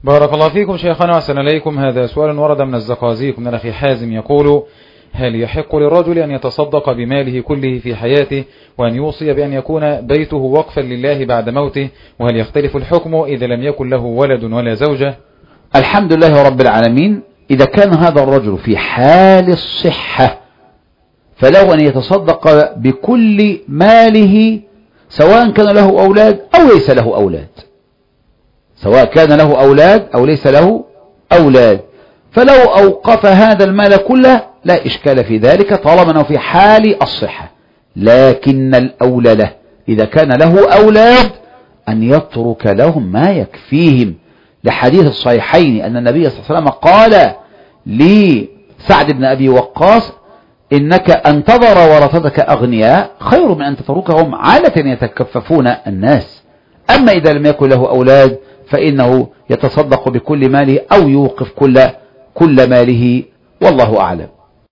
بارك الله فيكم شيخنا وأحسن إليكم. هذا سؤال ورد من الزقازيق من أخي حازم يقول: هل يحق للرجل أن يتصدق بماله كله في حياته وأن يوصي بأن يكون بيته وقفا لله بعد موته؟ وهل يختلف الحكم إذا لم يكن له ولد ولا زوجة؟ الحمد لله رب العالمين. إذا كان هذا الرجل في حال الصحة فله أن يتصدق بكل ماله، سواء كان له أولاد أو ليس له أولاد، سواء كان له أولاد أو ليس له أولاد. فلو أوقف هذا المال كله لا إشكال في ذلك طالما أنه في حال الصحة. لكن الأولى له إذا كان له أولاد أن يترك لهم ما يكفيهم، لحديث الصحيحين أن النبي صلى الله عليه وسلم قال لسعد بن أبي وقاص: إنك أن تذر ورثتك أغنياء خير من أن تتركهم عالة يتكففون الناس. أما إذا لم يكن له أولاد فإنه يتصدق بكل ماله أو يوقف كل ماله، والله أعلم.